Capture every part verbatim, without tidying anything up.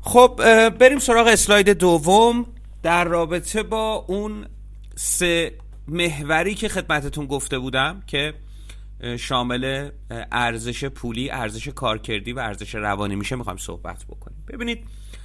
خب بریم سراغ اسلاید دوم در رابطه با اون سه محوری که خدمتتون گفته بودم که شامل ارزش پولی، ارزش کارکردی و ارزش روانی میشه میخوایم صحبت بکنیم. ببینید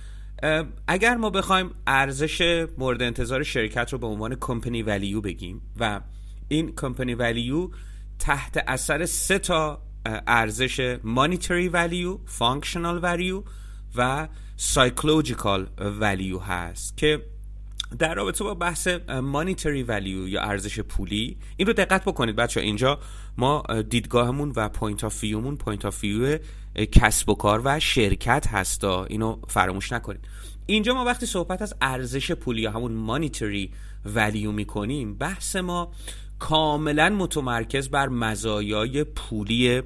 اگر ما بخوایم ارزش مورد انتظار شرکت رو به عنوان کمپانی ولیو بگیم و این کمپانی ولیو تحت اثر سه تا ارزش مانیتری ولیو، فانکشنال ولیو و سایکولوژیکال ولیو هست که در رابطه با بحث مانیتری ولیو یا ارزش پولی این رو دقت بکنید بچه. اینجا ما دیدگاهمون و پوینت آف ویومون پوینت آف ویو کسب و کار و شرکت هستا، اینو فراموش نکنید. اینجا ما وقتی صحبت از ارزش پولی یا همون مانیتری ولیو میکنیم، بحث ما کاملا متمرکز بر مزایای پولی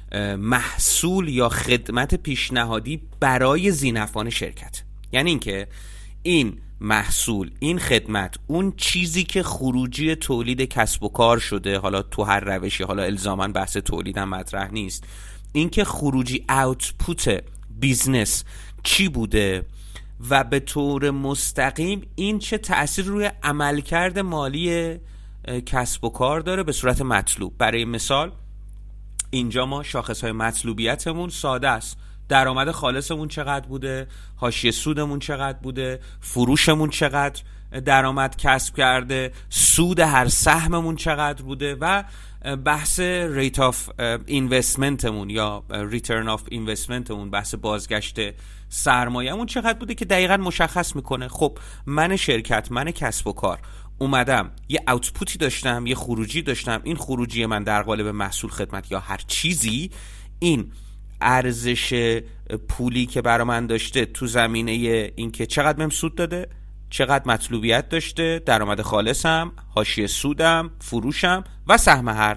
محصول یا خدمت پیشنهادی برای ذی‌نفعان شرکت. یعنی اینکه این محصول، این خدمت، اون چیزی که خروجی تولید کسب و کار شده، حالا تو هر روشی، حالا الزاماً بحث تولید هم مطرح نیست، این که خروجی اوتپوت بیزنس چی بوده و به طور مستقیم این چه تأثیر روی عملکرد مالی کسب و کار داره به صورت مطلوب. برای مثال اینجا ما شاخصهای مطلوبیتمون ساده است. درآمد خالصمون چقدر بوده، حاشیه سودمون چقدر بوده، فروشمون چقدر درآمد کسب کرده، سود هر سهممون چقدر بوده و بحث ریت آف اینوستمنتمون یا ریترن آف اینوستمنتمون، بحث بازگشت سرمایه‌مون چقدر بوده که دقیقاً مشخص میکنه خب من شرکت، من کسب و کار اومدم یه اوتپوتی داشتم، یه خروجی داشتم، این خروجی من در قالب محصول، خدمت یا هر چیزی، این ارزش پولی که برای من داشته تو زمینه این که چقدر بهم سود داده، چقدر مطلوبیت داشته، درآمد خالصم، حاشیه سودم، فروشم و سهم هر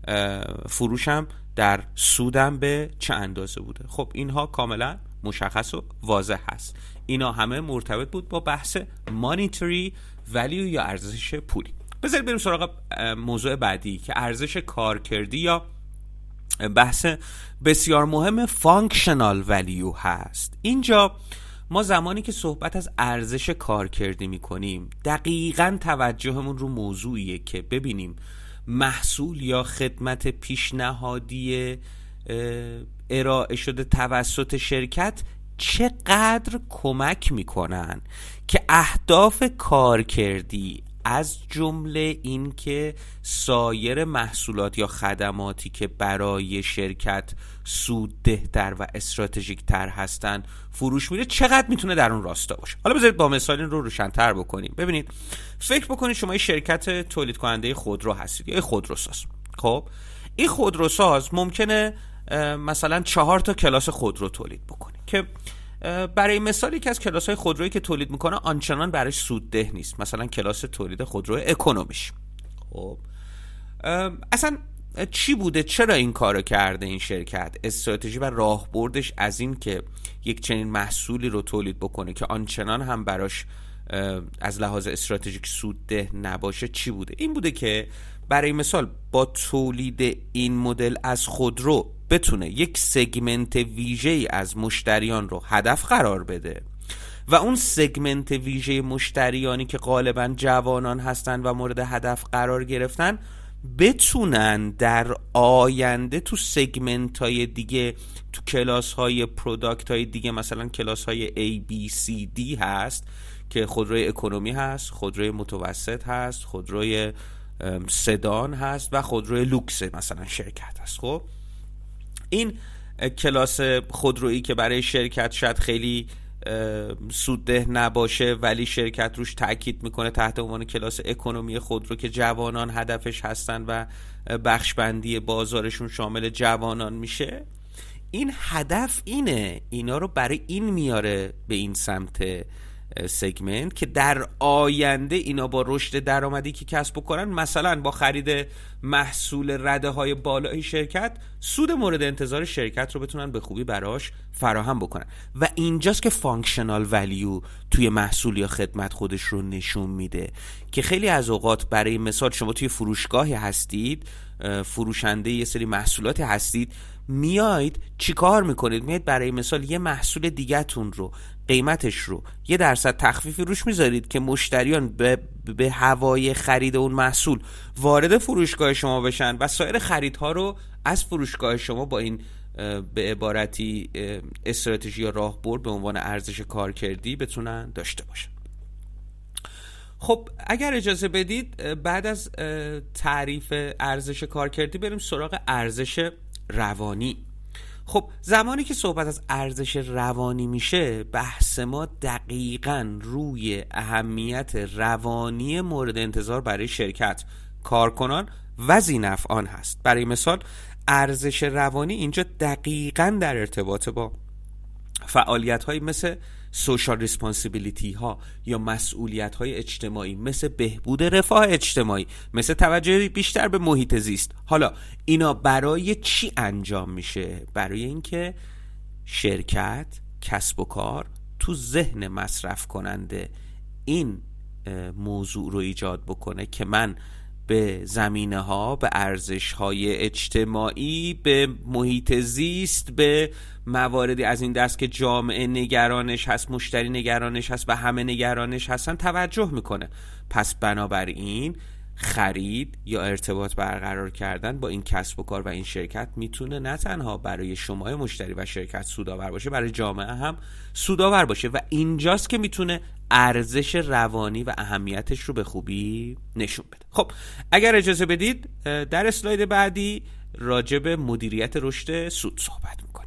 فروشم در سودم به چه اندازه بوده. خب اینها کاملا مشخص و واضح هست. اینا همه مرتبط بود با بحث مانیتری ولیو یا ارزش پولی. بذارید بریم سراغ موضوع بعدی که ارزش کارکردی یا بحث بسیار مهم فانکشنال ولیو هست. اینجا ما زمانی که صحبت از ارزش کارکردی میکنیم دقیقاً توجهمون رو موضوعیه که ببینیم محصول یا خدمت پیشنهادی ارائه شده توسط شرکت چقدر کمک میکنن که اهداف کارکردی از جمله این که سایر محصولات یا خدماتی که برای شرکت سوددهتر و استراتژیک تر هستن فروش میره چقدر میتونه در اون راستا باشه. حالا بذارید با مثال این رو روشن‌تر بکنیم. ببینید فکر بکنید شما یه شرکت تولید کننده خودرو هستید یا خودروساز. خب این خودروساز ممکنه مثلا چهار تا کلاس خودرو تولید بکنه که برای مثالی که از کلاس‌های خودرویی که تولید میکنه آنچنان براش سودده نیست، مثلا کلاس تولید خودرو اکونومیش. خب اصلا چی بوده، چرا این کارو کرده این شرکت؟ استراتژی و راهبردش از این که یک چنین محصولی رو تولید بکنه که آنچنان هم براش از لحاظ استراتژیک سودده نباشه چی بوده؟ این بوده که برای مثال با تولید این مدل از خودرو بتونه یک سگمنت ویژه‌ای از مشتریان رو هدف قرار بده و اون سگمنت ویژه مشتریانی که غالباً جوانان هستن و مورد هدف قرار گرفتن بتونن در آینده تو سگمنت های دیگه، تو کلاس های پروداکت های دیگه، مثلا کلاس های A, B, C, D هست که خودروی اکونومی هست، خودروی متوسط هست، خودروی سدان هست و خودروی لوکس مثلا شرکت هست. خب این کلاس خودرویی که برای شرکت شاید خیلی سودده نباشه ولی شرکت روش تأکید میکنه تحت عنوان کلاس اکونومی خودرو که جوانان هدفش هستن و بخش بندی بازارشون شامل جوانان میشه، این هدف اینه، اینا رو برای این میاره به این سمت سگمنت که در آینده اینا با رشد درآمدی که کسب بکنن، مثلا با خرید محصول رده های بالای شرکت، سود مورد انتظار شرکت رو بتونن به خوبی براش فراهم بکنن. و اینجاست که فانکشنال ولیو توی محصول یا خدمت خودش رو نشون میده که خیلی از اوقات برای مثال شما توی فروشگاهی هستید، فروشنده یه سری محصولات هستید، میاید چیکار میکنید؟ میاید برای مثال یه محصول دیگه‌تون رو قیمتش رو یه درصد تخفیفی روش میذارید که مشتریان به, به هوای خرید اون محصول وارد فروشگاه شما بشن و سایر خریدها رو از فروشگاه شما با این به عبارتی استراتژی یا راهبرد به عنوان ارزش کارکردی بتونن داشته باشن. خب اگر اجازه بدید بعد از تعریف ارزش کارکردی بریم سراغ ارزش روانی. خب زمانی که صحبت از ارزش روانی میشه، بحث ما دقیقاً روی اهمیت روانی مورد انتظار برای شرکت، کارکنان و ذی‌نفعان هست. برای مثال ارزش روانی اینجا دقیقاً در ارتباط با فعالیت‌هایی مثل سوشال ریسپانسیبیلیتی ها یا مسئولیت های اجتماعی، مثل بهبود رفاه اجتماعی، مثل توجه بیشتر به محیط زیست. حالا اینا برای چی انجام میشه؟ برای اینکه شرکت، کسب و کار تو ذهن مصرف کننده این موضوع رو ایجاد بکنه که من به زمینه ها، به ارزش های اجتماعی، به محیط زیست، به مواردی از این دست که جامعه نگرانش هست، مشتری نگرانش هست و همه نگرانش هستن توجه میکنه. پس بنابراین خرید یا ارتباط برقرار کردن با این کسب و کار و این شرکت میتونه نه تنها برای شما مشتری و شرکت سودآور باشه، برای جامعه هم سودآور باشه و اینجاست که میتونه ارزش روانی و اهمیتش رو به خوبی نشون بده. خب اگر اجازه بدید در اسلاید بعدی راجع به مدیریت رشد سود صحبت میکنیم.